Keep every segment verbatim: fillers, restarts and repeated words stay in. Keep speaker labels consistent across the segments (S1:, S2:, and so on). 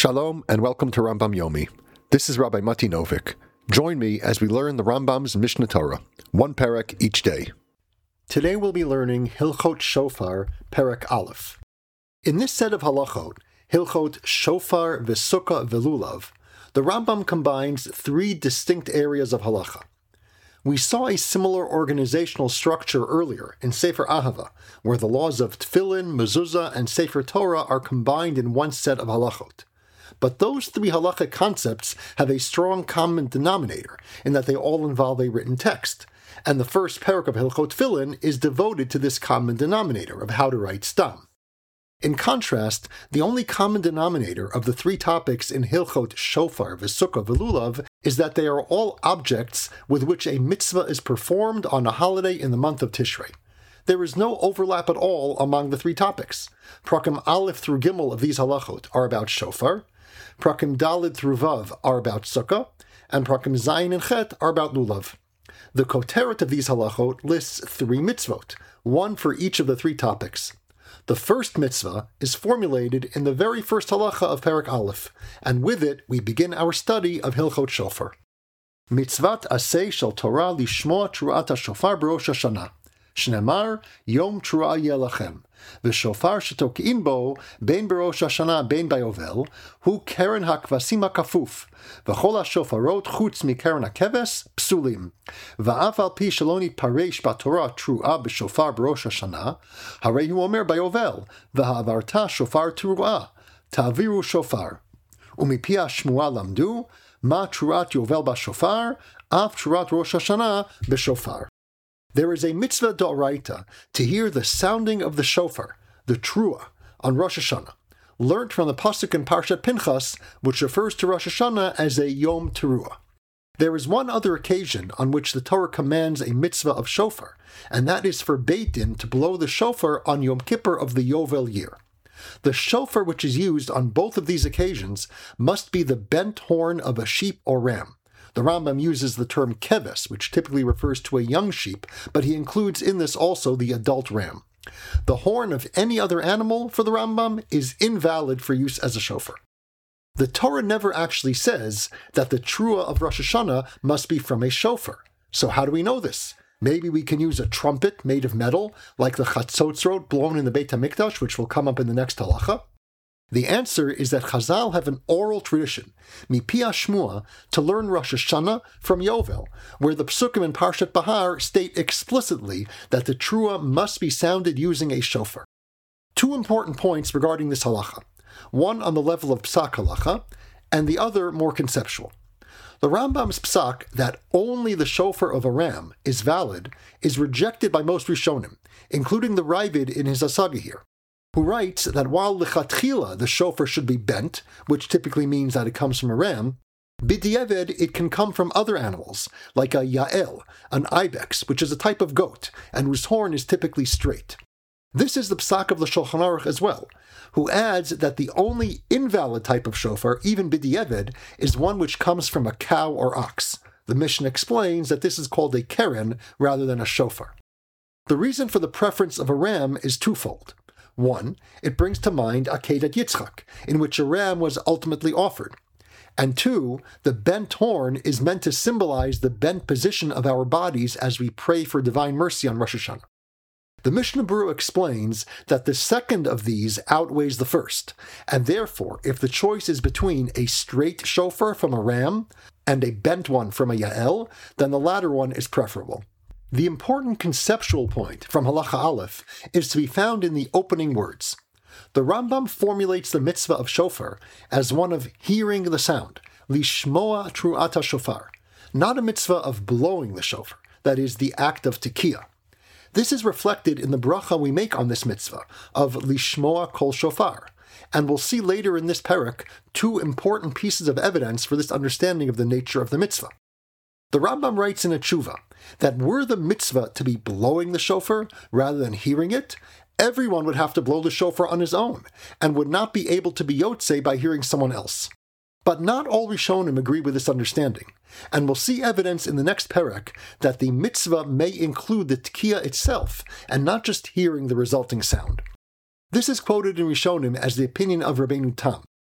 S1: Shalom and welcome to Rambam Yomi. This is Rabbi Mati Novik. Join me as we learn the Rambam's Mishnah Torah, one perek each day. Today we'll be learning Hilchot Shofar, Perek Aleph. In this set of halachot, Hilchot Shofar V'Sukkah V'Lulav, the Rambam combines three distinct areas of halacha. We saw a similar organizational structure earlier in Sefer Ahava, where the laws of Tefillin, Mezuzah, and Sefer Torah are combined in one set of halachot. But those three halachic concepts have a strong common denominator in that they all involve a written text, and the first perek of Hilchot Tefillin is devoted to this common denominator of how to write stam. In contrast, the only common denominator of the three topics in Hilchot Shofar, V'Sukkah, V'Lulav is that they are all objects with which a mitzvah is performed on a holiday in the month of Tishrei. There is no overlap at all among the three topics. Prakim Aleph through Gimel of these halachot are about Shofar, Prakim Dalid through Vav are about Sukkah, and Prakim Zayin and Chet are about Lulav. The Koteret of these halachot lists three mitzvot, one for each of the three topics. The first mitzvah is formulated in the very first halacha of Perek Aleph, and with it we begin our study of Hilchot Shofar. Mitzvat aseh shel Torah lishmoa truat ha-shofar b'Rosh Hashanah. Shnemar Yom Trua Yelachem, v'shofar shetoki'im bo bein b'Rosh Hashanah bein b'Yovel, hu keren hakvasim hakafuf, v'chol ha-shofarot chutz mikeren hakeves psulim, va'af al pi shelo nitparesh b'Torah Trua b'shofar b'Rosh Hashanah, harei hu omer b'Yovel, v'ha'avarta shofar Trua, ta'aviru shofar, u'mipi ha-shmua lamdu, ma Truat Yovel b'shofar, af Truat Rosh Hashanah b'shofar. There is a mitzvah d'oraita to hear the sounding of the shofar, the trua, on Rosh Hashanah, learnt from the pasuk in Parshat Pinchas, which refers to Rosh Hashanah as a Yom Teruah. There is one other occasion on which the Torah commands a mitzvah of shofar, and that is for Beit Din to blow the shofar on Yom Kippur of the Yovel year. The shofar which is used on both of these occasions must be the bent horn of a sheep or ram. The Rambam uses the term keves, which typically refers to a young sheep, but he includes in this also the adult ram. The horn of any other animal, for the Rambam, is invalid for use as a shofar. The Torah never actually says that the trua of Rosh Hashanah must be from a shofar. So how do we know this? Maybe we can use a trumpet made of metal, like the chatzotzrot blown in the Beit HaMikdash, which will come up in the next halacha. The answer is that Chazal have an oral tradition, mipi hashmua, to learn Rosh Hashanah from Yovel, where the Psukim in Parshat Bahar state explicitly that the trua must be sounded using a shofar. Two important points regarding this halacha, one on the level of psak halacha, and the other more conceptual. The Rambam's psak that only the shofar of a ram is valid is rejected by most Rishonim, including the Ravid in his Asaga here, who writes that while lechatchila the shofar should be bent, which typically means that it comes from a ram, b'diavad it can come from other animals, like a yael, an ibex, which is a type of goat, and whose horn is typically straight. This is the psak of the Shulchan Aruch as well, who adds that the only invalid type of shofar, even b'diavad, is one which comes from a cow or ox. The Mishnah explains that this is called a keren rather than a shofar. The reason for the preference of a ram is twofold. One, it brings to mind Akedat Yitzchak, in which a ram was ultimately offered. And two, the bent horn is meant to symbolize the bent position of our bodies as we pray for divine mercy on Rosh Hashanah. The Mishnah Berurah explains that the second of these outweighs the first, and therefore, if the choice is between a straight shofar from a ram and a bent one from a yael, then the latter one is preferable. The important conceptual point from Halacha Aleph is to be found in the opening words. The Rambam formulates the mitzvah of shofar as one of hearing the sound, lishmoa truat ha-shofar, not a mitzvah of blowing the shofar, that is, the act of tekiah. This is reflected in the bracha we make on this mitzvah of lishmoa kol shofar, and we'll see later in this perek two important pieces of evidence for this understanding of the nature of the mitzvah. The Rambam writes in a tshuva that were the mitzvah to be blowing the shofar rather than hearing it, everyone would have to blow the shofar on his own and would not be able to be yotzei by hearing someone else. But not all Rishonim agree with this understanding, and we'll see evidence in the next perek that the mitzvah may include the tekiah itself and not just hearing the resulting sound. This is quoted in Rishonim as the opinion of Rabbeinu Tam.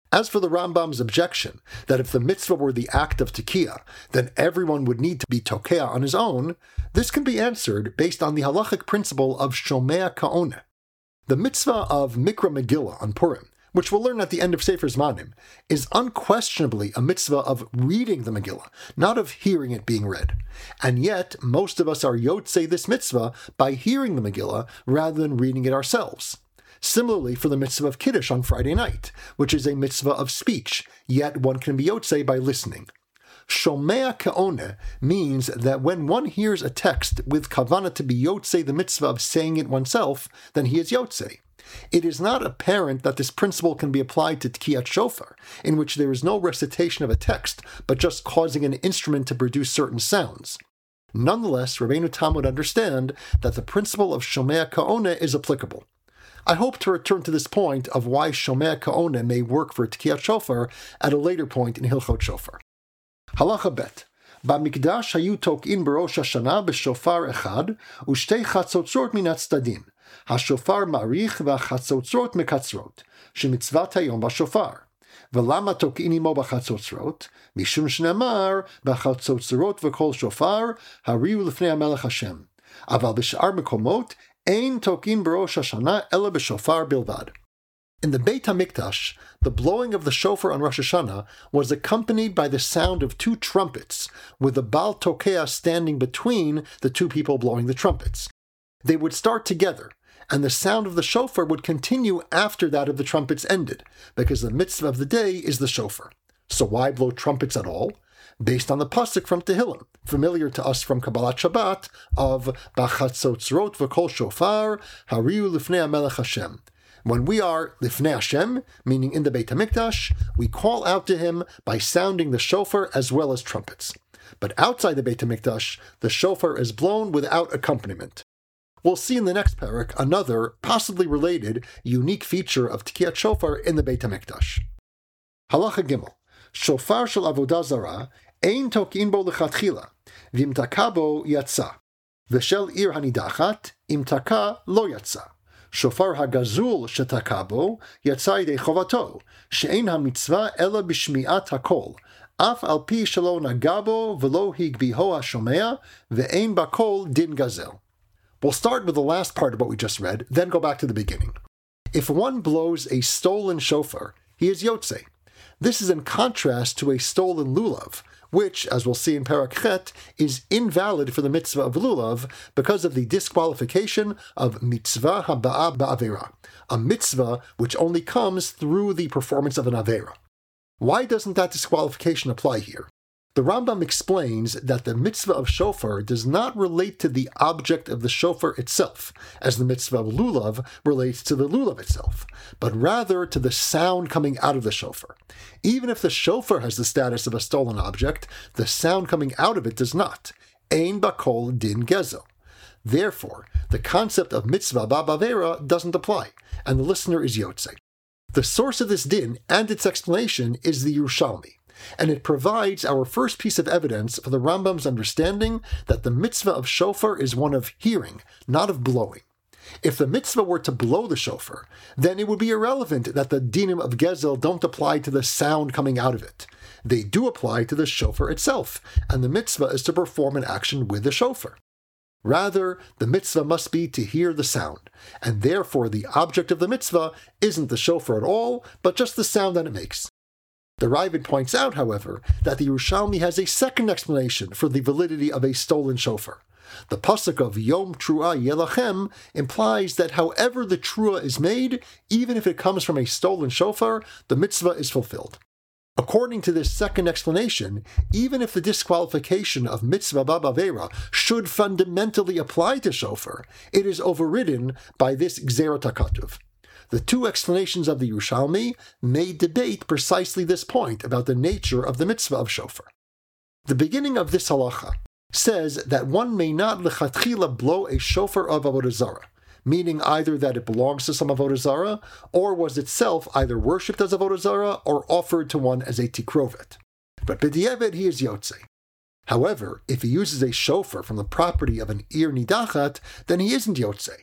S1: As for the Rambam's objection that if the mitzvah were the act of tekiah, then everyone would need to be tokeah on his own, this can be answered based on the halachic principle of shomea ka'oneh. The mitzvah of Mikra Megillah on Purim, which we'll learn at the end of Sefer Zmanim, is unquestionably a mitzvah of reading the Megillah, not of hearing it being read. And yet, most of us are yotzei this mitzvah by hearing the Megillah rather than reading it ourselves. Similarly for the mitzvah of Kiddush on Friday night, which is a mitzvah of speech, yet one can be yotzei by listening. Shomea ka'oneh means that when one hears a text with kavanah to be yotzei the mitzvah of saying it oneself, then he is yotzei. It is not apparent that this principle can be applied to Tkiyat Shofar, in which there is no recitation of a text, but just causing an instrument to produce certain sounds. Nonetheless, Rabbeinu Tam would understand that the principle of Shomea ka'oneh is applicable. I hope to return to this point of why Shomea ka'oneh may work for Tkiyat Shofar at a later point in Hilchot Shofar. Halacha bet. Bamikdash hayu tokin b'rosh Hashanah b'shofar echad u'shtei chatzotzot min hatzdadim. Hashofar ma'arich v'achatzotzot mekatzrot. Shemitzvat hayom b'shofar. V'lama tokin imo b'chatzotzrot? Mishum shneamar b'chatzotzrot v'kol shofar hariu l'fnei HaMelech Hashem. Aval b'shar mekomot ein tokin b'rosh Hashanah ela b'shofar bilvad. In the Beit HaMikdash, the blowing of the shofar on Rosh Hashanah was accompanied by the sound of two trumpets, with the Baal Tokeah standing between the two people blowing the trumpets. They would start together, and the sound of the shofar would continue after that of the trumpets ended, because the mitzvah of the day is the shofar. So why blow trumpets at all? Based on the pasuk from Tehillim, familiar to us from Kabbalat Shabbat, of B'chatzotzrot v'kol shofar hariu l'fnei HaMelech Hashem. When we are Lifnei Hashem, meaning in the Beit HaMikdash, we call out to him by sounding the shofar as well as trumpets. But outside the Beit HaMikdash, the shofar is blown without accompaniment. We'll see in the next parak another, possibly related, unique feature of Tkiyat Shofar in the Beit HaMikdash. Halacha Gimel. Shofar shel avodah zara ein tokin bo lechatchila, v'im taka bo yatsa, v'shel ir hanidachat im taka lo yatsa. Shofar hagazul shetakabo yatzai de chovato, she'ein hamitzvah ela b'shmi'at hakol, af al pi shelo nagabo v'lo higbiho hashomea, ve'ein bakol din gazel. We'll start with the last part of what we just read, then go back to the beginning. If one blows a stolen shofar, he is yotzei. This is in contrast to a stolen lulav, which, as we'll see in Parak Chet, is invalid for the mitzvah of lulav because of the disqualification of mitzvah haba'a ba'avera, a mitzvah which only comes through the performance of an avera. Why doesn't that disqualification apply here? The Rambam explains that the mitzvah of shofar does not relate to the object of the shofar itself, as the mitzvah of lulav relates to the lulav itself, but rather to the sound coming out of the shofar. Even if the shofar has the status of a stolen object, the sound coming out of it does not. Ein bakol din gezel. Therefore, the concept of mitzvah ba'avera doesn't apply, and the listener is yotzei. The source of this din and its explanation is the Yerushalmi, and it provides our first piece of evidence for the Rambam's understanding that the mitzvah of shofar is one of hearing, not of blowing. If the mitzvah were to blow the shofar, then it would be irrelevant that the dinim of gezel don't apply to the sound coming out of it. They do apply to the shofar itself, and the mitzvah is to perform an action with the shofar. Rather, the mitzvah must be to hear the sound, and therefore the object of the mitzvah isn't the shofar at all, but just the sound that it makes. The Ravid points out, however, that the Yerushalmi has a second explanation for the validity of a stolen shofar. The pasuk of Yom Truah Yelachem implies that however the truah is made, even if it comes from a stolen shofar, the mitzvah is fulfilled. According to this second explanation, even if the disqualification of mitzvah ba'avera should fundamentally apply to shofar, it is overridden by this Gzerat HaKatuv. The two explanations of the Yerushalmi may debate precisely this point about the nature of the mitzvah of shofar. The beginning of this halacha says that one may not lechatchila blow a shofar of avodah zarah, meaning either that it belongs to some avodah zarah, or was itself either worshipped as avodah zarah or offered to one as a tikrovet. But b'diavad he is yotzei. However, if he uses a shofar from the property of an ir nidachat, then he isn't yotzei.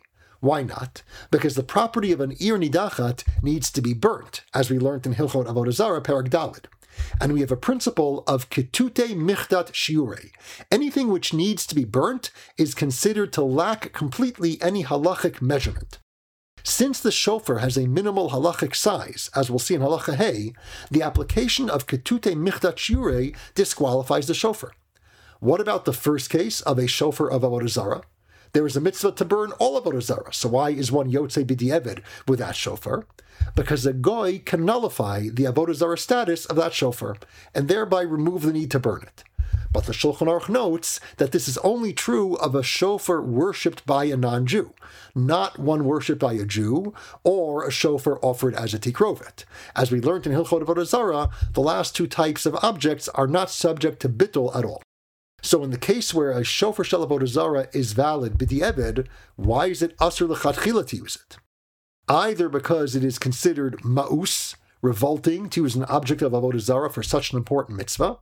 S1: Why not? Because the property of an ir nidachat needs to be burnt, as we learned in Hilchot Avodah Zarah, Perek Daled. And we have a principle of ketute michdat shiurei. Anything which needs to be burnt is considered to lack completely any halachic measurement. Since the shofar has a minimal halachic size, as we'll see in Halacha Hey, the application of ketute michdat shiurei disqualifies the shofar. What about the first case of a shofar of Avodah Zarah? There is a mitzvah to burn all of Avodah Zarah, so why is one yotzei b'di'evid with that shofar? Because a goy can nullify the Avodah Zarah status of that shofar, and thereby remove the need to burn it. But the Shulchan Aruch notes that this is only true of a shofar worshipped by a non-Jew, not one worshipped by a Jew, or a shofar offered as a tikrovet. As we learned in Hilchot Avodah Zarah, the last two types of objects are not subject to bittul at all. So in the case where a shofar shel Avodah Zarah is valid b'di'evid, why is it asur l'chatchila to use it? Either because it is considered ma'us, revolting, to use an object of Avodah Zarah for such an important mitzvah,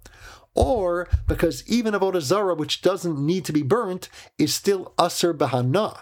S1: or because even Avodah Zarah, which doesn't need to be burnt, is still asur b'hana.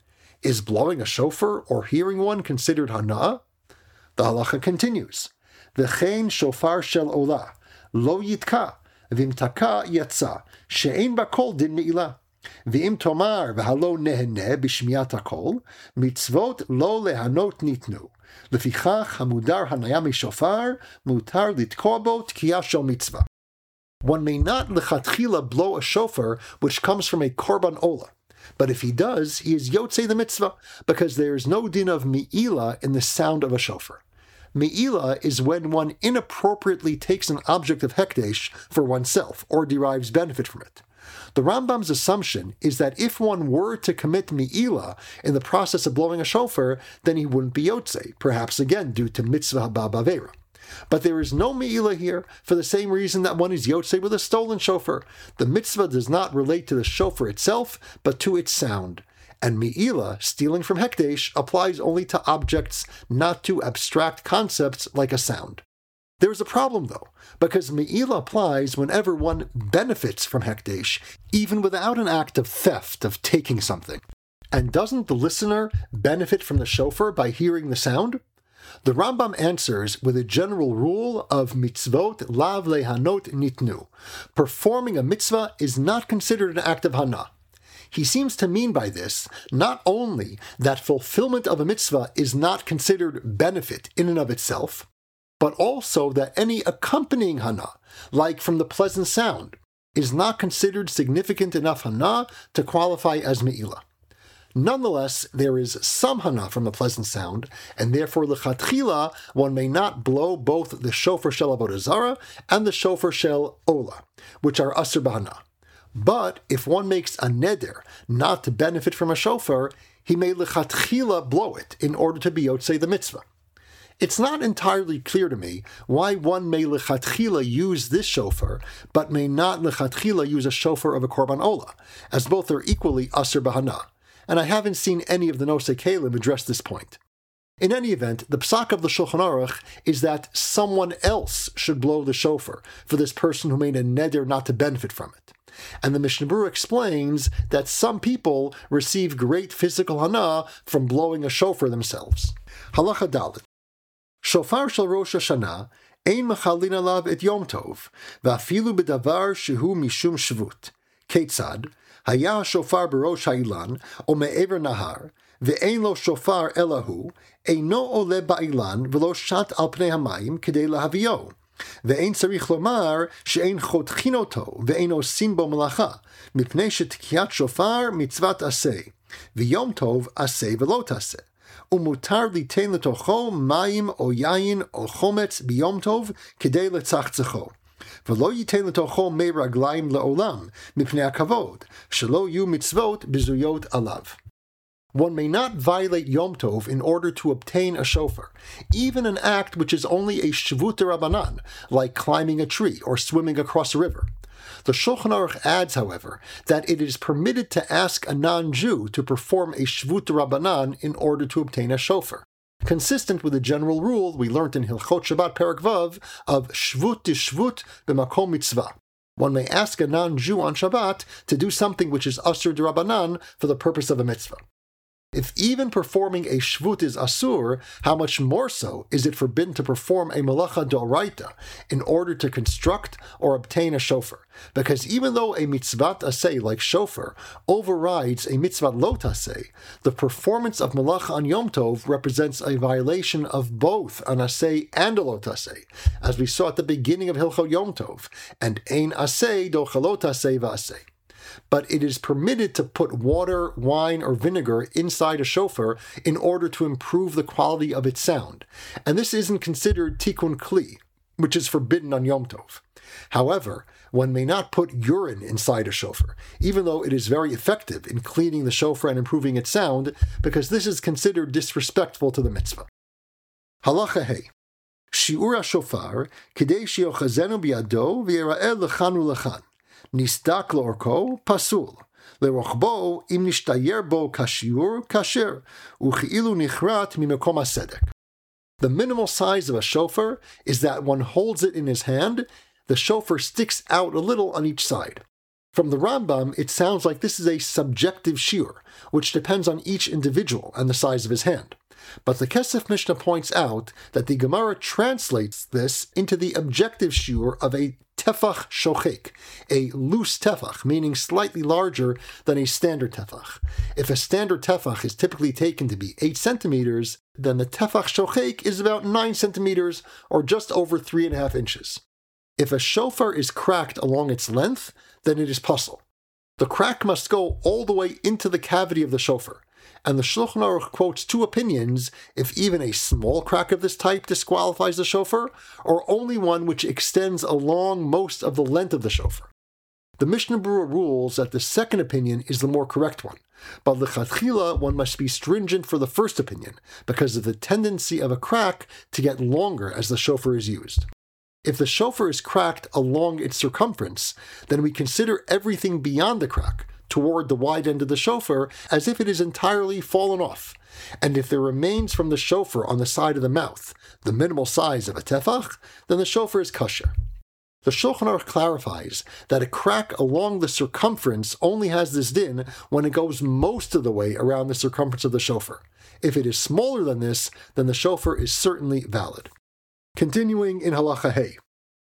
S1: Is blowing a shofar or hearing one considered hana? The halacha continues. V'chein shofar shel olah, lo yitka, v'imtaka yatsa, she'ein bakol din me'ilah. V'im tomar v'halo nehene b'shmiat hakol, mitzvot lo lehanot nitnu. Lefichach hamudar hanaya mishofar, mutar litkoa bo tkiyah shel mitzvah. One may not lechatchila blow a shofar which comes from a korban olah, but if he does, he is yotzei the mitzvah, because there is no din of me'ilah in the sound of a shofar. Me'ilah is when one inappropriately takes an object of hekdesh for oneself, or derives benefit from it. The Rambam's assumption is that if one were to commit me'ilah in the process of blowing a shofar, then he wouldn't be yotzei, perhaps again due to mitzvah haba b'avera. But there is no me'ilah here for the same reason that one is yotzei with a stolen shofar. The mitzvah does not relate to the shofar itself, but to its sound. And me'ilah, stealing from hekdesh, applies only to objects, not to abstract concepts like a sound. There is a problem, though, because me'ilah applies whenever one benefits from hekdesh, even without an act of theft, of taking something. And doesn't the listener benefit from the shofar by hearing the sound? The Rambam answers with a general rule of mitzvot lav lehanot nitnu. Performing a mitzvah is not considered an act of hana. He seems to mean by this not only that fulfillment of a mitzvah is not considered benefit in and of itself, but also that any accompanying hana, like from the pleasant sound, is not considered significant enough hana to qualify as me'ilah. Nonetheless, there is some hana from the pleasant sound, and therefore l'chatchila one may not blow both the shofar shel Avodah Zarah and the shofar shel Olah, which are asur b'hana. But if one makes a neder not to benefit from a shofar, he may l'chatchila blow it in order to be yotzei the mitzvah. It's not entirely clear to me why one may lechatchila use this shofar, but may not lechatchila use a shofar of a korban olah, as both are equally asur b'hana, and I haven't seen any of the Nosei Kelim address this point. In any event, the psak of the Shulchan Aruch is that someone else should blow the shofar for this person who made a neder not to benefit from it. And the Mishnah Berurah explains that some people receive great physical hana from blowing a shofar themselves. Halacha Dalet. Shofar shel Rosh Hashanah ein mechalin alav et Yom Tov, va'afilu b'davar shehu mishum shvut. Ketzad, haya shofar b'rosh ha'ilan, o me'ever nahar, ve'ein lo shofar elahu, eino ole ba'ilan, v'lo shat al pnei hamayim kedei lahavio. Ve'ein tzarich lomar she'ein chotchin oto, ve'ein osin bo melacha, mipnei she'tkiyat shofar mitzvat aseh, v'yom tov aseh v'lo taseh. Umutar litein letocho mayim o yayin o chometz biyom tov kedei letzachzecho. V'lo yitein letocho mei raglayim leolam mipnei hakavod shelo yu mitzvot bizuyot alav. One may not violate Yom Tov in order to obtain a shofar, even an act which is only a shvut d'Rabbanan, like climbing a tree or swimming across a river. The Shulchan Aruch adds, however, that it is permitted to ask a non-Jew to perform a shvut d'Rabbanan in order to obtain a shofar, consistent with the general rule we learnt in Hilchot Shabbat Perek Vav of shvut d'shvut b'makom mitzvah. One may ask a non-Jew on Shabbat to do something which is asur d'Rabbanan for the purpose of a mitzvah. If even performing a shvut is asur, how much more so is it forbidden to perform a malacha d'oraita in order to construct or obtain a shofar? Because even though a mitzvat aseh like shofar overrides a mitzvat lo taseh, the performance of malacha on Yom Tov represents a violation of both an aseh and a lo taseh, as we saw at the beginning of Hilchot Yom Tov, and ein aseh do chalot aseh v'aseh. But it is permitted to put water, wine, or vinegar inside a shofar in order to improve the quality of its sound, and this isn't considered tikkun kli, which is forbidden on Yom Tov. However, one may not put urine inside a shofar, even though it is very effective in cleaning the shofar and improving its sound, because this is considered disrespectful to the mitzvah. Halacha Hey. Shiur HaShofar, Kidei Sheyochazenu Biyado V'yera'eh Lechan U'lechan. Nistak L'orko, Pasul. Lerochbo, Im Nishtayer Bo Kashiur, Kasher. Uchi'ilu Nichrat Mimekom HaSedek. The minimal size of a shofar is that one holds it in his hand. The shofar sticks out a little on each side. From the Rambam, it sounds like this is a subjective shiur, which depends on each individual and the size of his hand. But the Kesef Mishnah points out that the Gemara translates this into the objective shiur of a tefach shochek, a loose tefach, meaning slightly larger than a standard tefach. If a standard tefach is typically taken to be eight centimeters, then the tefach shochek is about nine centimeters, or just over three and a half inches. If a shofar is cracked along its length, then it is pasul. The crack must go all the way into the cavity of the shofar, and the Shulchan Aruch quotes two opinions if even a small crack of this type disqualifies the shofar, or only one which extends along most of the length of the shofar. The Mishnah Berurah rules that the second opinion is the more correct one, but l'chatchila one must be stringent for the first opinion, because of the tendency of a crack to get longer as the shofar is used. If the shofar is cracked along its circumference, then we consider everything beyond the crack, toward the wide end of the shofar, as if it is entirely fallen off. And if there remains from the shofar on the side of the mouth the minimal size of a tefach, then the shofar is kosher. The Shulchan Aruch clarifies that a crack along the circumference only has this din when it goes most of the way around the circumference of the shofar. If it is smaller than this, then the shofar is certainly valid. Continuing in Halacha Hey.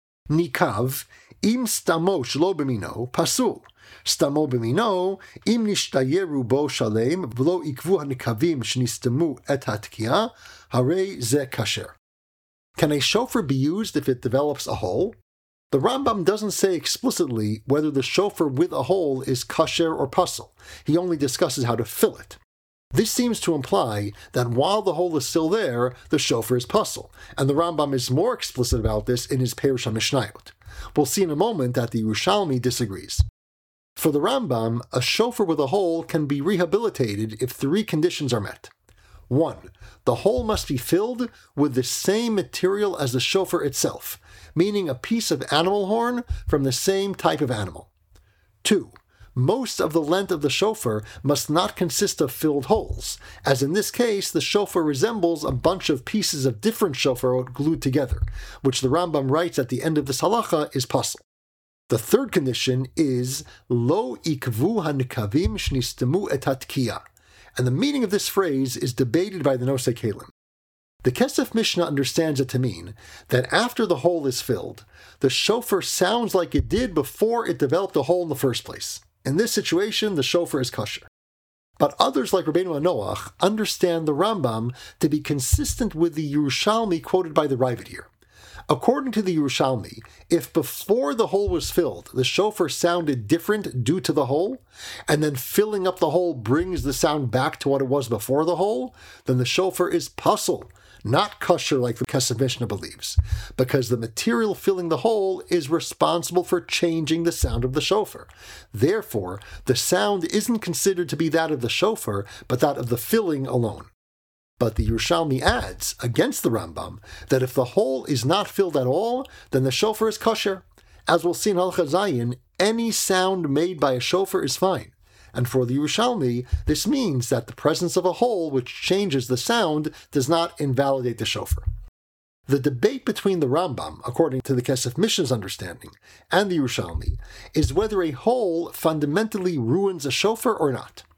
S1: Nikav, im stamo shlo b'mino, pasul. Stamo b'mino, im nishtayeru bo shalem, v'lo ikvu hanikavim shnistamu et hatkiya, harei ze kasher. Can a shofar be used if it develops a hole? The Rambam doesn't say explicitly whether the shofar with a hole is kasher or pasul. He only discusses how to fill it. This seems to imply that while the hole is still there, the shofar is pasul, and the Rambam is more explicit about this in his Perush HaMishnayot. We'll see in a moment that the Yerushalmi disagrees. For the Rambam, a shofar with a hole can be rehabilitated if three conditions are met. One, the hole must be filled with the same material as the shofar itself, meaning a piece of animal horn from the same type of animal. Two, most of the length of the shofar must not consist of filled holes, as in this case the shofar resembles a bunch of pieces of different shofar glued together, which the Rambam writes at the end of this halacha is pasul. The third condition is lo ikvu hanikavim shnistamu et hatkiya, and the meaning of this phrase is debated by the Nosei Kelim. The Kesef Mishnah understands it to mean that after the hole is filled, the shofar sounds like it did before it developed a hole in the first place. In this situation, the shofar is kosher. But others like Rabbeinu Noach understand the Rambam to be consistent with the Yerushalmi quoted by the Raavad here. According to the Yerushalmi, if before the hole was filled, the shofar sounded different due to the hole, and then filling up the hole brings the sound back to what it was before the hole, then the shofar is pasul, not kosher like the Kesef Mishnah believes, because the material filling the hole is responsible for changing the sound of the shofar. Therefore, the sound isn't considered to be that of the shofar, but that of the filling alone. But the Yerushalmi adds, against the Rambam, that if the hole is not filled at all, then the shofar is kosher. As we'll see in Halacha Zayin, any sound made by a shofar is fine. And for the Yerushalmi, this means that the presence of a hole which changes the sound does not invalidate the shofar. The debate between the Rambam, according to the Kesef Mishnah's understanding, and the Yerushalmi, is whether a hole fundamentally ruins a shofar or not.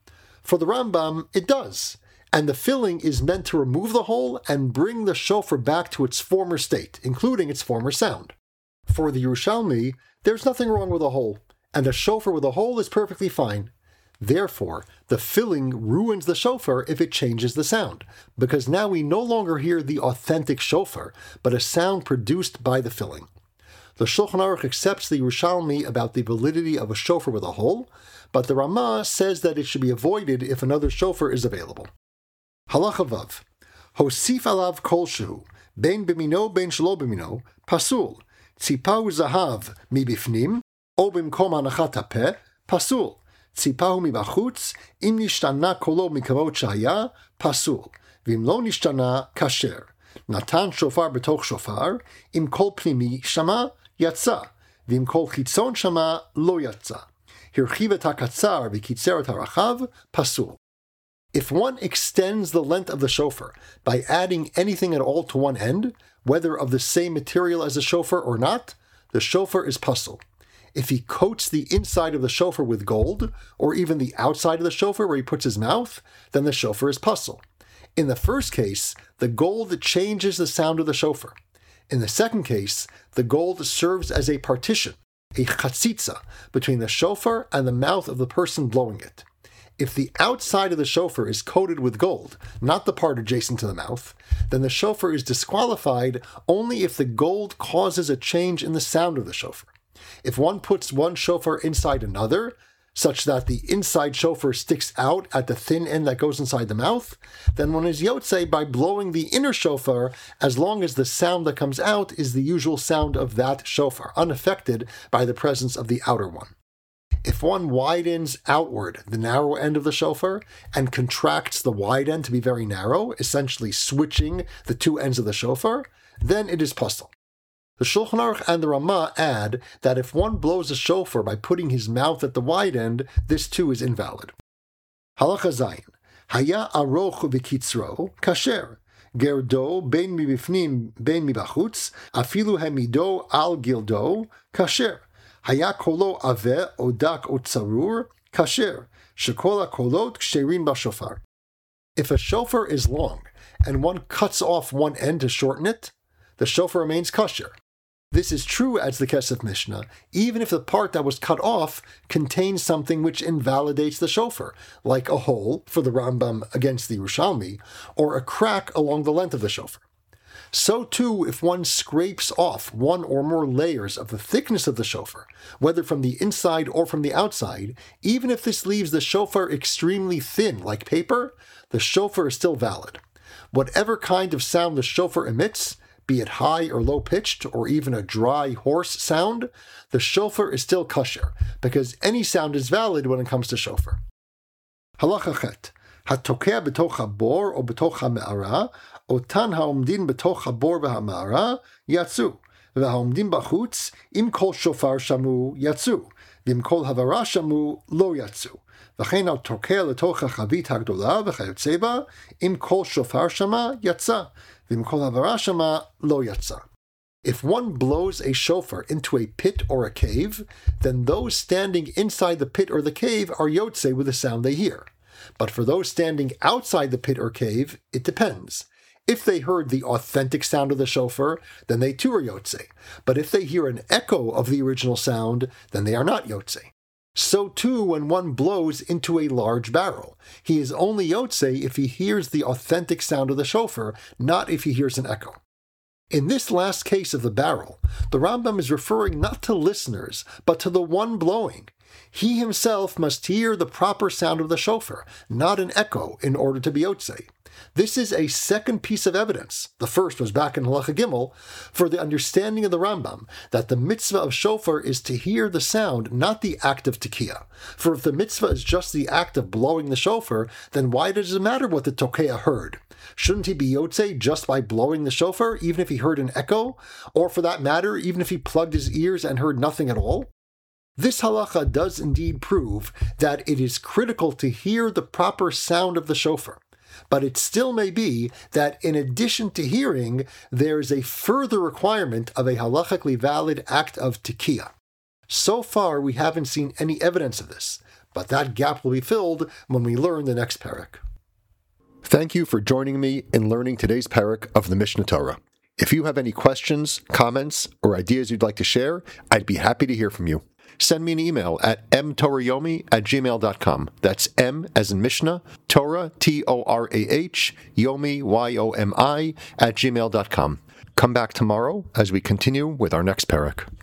S1: For the Rambam, it does, and the filling is meant to remove the hole and bring the shofar back to its former state, including its former sound. For the Yerushalmi, there's nothing wrong with a hole, and a shofar with a hole is perfectly fine. Therefore, the filling ruins the shofar if it changes the sound, because now we no longer hear the authentic shofar, but a sound produced by the filling. The Shulchan Aruch accepts the Yerushalmi about the validity of a shofar with a hole, but the Ramah says that it should be avoided if another shofar is available. Halacha Vav. Hosif alav kolshu, ben b'mino ben shelo b'mino, pasul, tzipahu zahav mibifnim, o b'mkom hanachat hapeh, pasul, tzipahu mibachutz, im nishtana kolo mikavot shaya, pasul, v'im lo nishtana, kasher. Natan shofar b'toch shofar, im kol pnimi shama, yatsa, v'im kol chitzon shama, lo yatsa. Hirchivet hakatzar v'kitzeret harachav, pasul. If one extends the length of the shofar by adding anything at all to one end, whether of the same material as the shofar or not, the shofar is pasul. If he coats the inside of the shofar with gold, or even the outside of the shofar where he puts his mouth, then the shofar is pasul. In the first case, the gold changes the sound of the shofar. In the second case, the gold serves as a partition, a chatzitza, between the shofar and the mouth of the person blowing it. If the outside of the shofar is coated with gold, not the part adjacent to the mouth, then the shofar is disqualified only if the gold causes a change in the sound of the shofar. If one puts one shofar inside another, such that the inside shofar sticks out at the thin end that goes inside the mouth, then one is yotzei by blowing the inner shofar as long as the sound that comes out is the usual sound of that shofar, unaffected by the presence of the outer one. If one widens outward the narrow end of the shofar and contracts the wide end to be very narrow, essentially switching the two ends of the shofar, then it is pasul. The Shulchan Aruch and the Ramah add that if one blows a shofar by putting his mouth at the wide end, this too is invalid. Halacha Zayin. Haya aroch v'kitzro kasher. Gerdo ben mibifnim ben mibachutz afilu hemido al gildo kasher. Haya kolo aveh odak o tzarur kasher. Shekol kolot ksherin b'shofar. If a shofar is long and one cuts off one end to shorten it, the shofar remains kasher. This is true, as the Kesef Mishnah, even if the part that was cut off contains something which invalidates the shofar, like a hole, for the Rambam against the Yerushalmi, or a crack along the length of the shofar. So too, if one scrapes off one or more layers of the thickness of the shofar, whether from the inside or from the outside, even if this leaves the shofar extremely thin, like paper, the shofar is still valid. Whatever kind of sound the shofar emits, be it high or low-pitched, or even a dry, hoarse sound, the shofar is still kasher, because any sound is valid when it comes to shofar. Halacha chet. Hatokea b'toch habor o b'toch ha'me'ara, otan ha'omdin b'toch habor v'ha'me'ara, yatzu, v'ha'omdin b'chutz, im kol shofar shamu, yatzu, v'im kol havara shamu, lo yatzu. וכן התוקע לתוך החבית הגדולה וכיוצא בה, אם כל שופר שמה, יצא, ואם כל הברה שמה, לא יצא. If one blows a shofar into a pit or a cave, then those standing inside the pit or the cave are yotze with the sound they hear. But for those standing outside the pit or cave, it depends. If they heard the authentic sound of the shofar, then they too are yotze. But if they hear an echo of the original sound, then they are not yotze. So too when one blows into a large barrel. He is only yotze if he hears the authentic sound of the shofar, not if he hears an echo. In this last case of the barrel, the Rambam is referring not to listeners, but to the one blowing. He himself must hear the proper sound of the shofar, not an echo, in order to be yotze. This is a second piece of evidence, the first was back in Halacha Gimel, for the understanding of the Rambam, that the mitzvah of shofar is to hear the sound, not the act of tekiah. For if the mitzvah is just the act of blowing the shofar, then why does it matter what the tokea heard? Shouldn't he be yotze just by blowing the shofar, even if he heard an echo? Or for that matter, even if he plugged his ears and heard nothing at all? This halacha does indeed prove that it is critical to hear the proper sound of the shofar. But it still may be that in addition to hearing, there is a further requirement of a halachically valid act of tekiah. So far, we haven't seen any evidence of this, but that gap will be filled when we learn the next parak. Thank you for joining me in learning today's parak of the Mishneh Torah. If you have any questions, comments, or ideas you'd like to share, I'd be happy to hear from you. Send me an email at m torah yomi at gmail dot com. That's M as in Mishnah, Torah, T O R A H, Yomi, Y O M I, at gmail dot com. Come back tomorrow as we continue with our next parak.